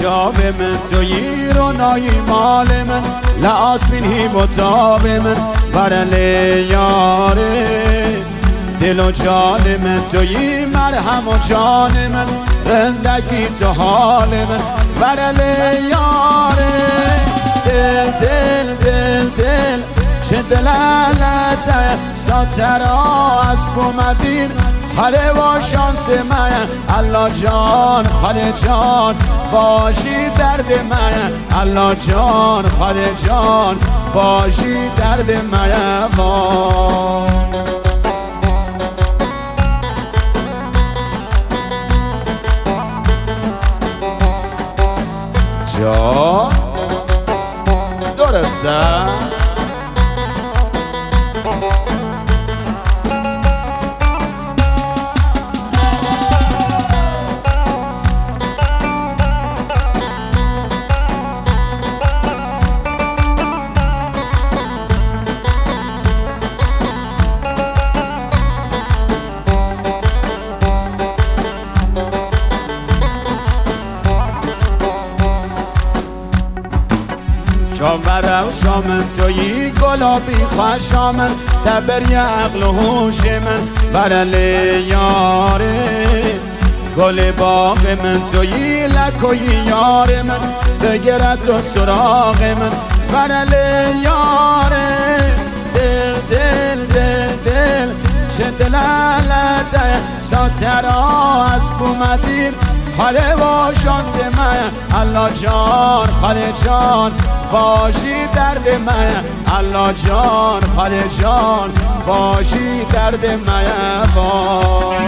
جاب من توی رونای مال من لآسمین هی متاب من برل یاره دل و جان من توی مرهم و جان من زندگی تو حال من برل یاره دل دل دل دل چه دلالته ساترا از بومدین خاله و شانس من الله جان خاله جان باشی درد من الله جان خاله جان باشی درد من جان درسته شامرم شامن توی گلابی خوشامن تبری عقل و هوش من برل یاره گل باغ من توی لکوی یار من بگرد و سراغ من برل یاره دل دل دل دل چه دلالته ساترا از بومدین خاله و شانس من الله جان خاله جان باشی درد من الله جان خاله جان باشی درد من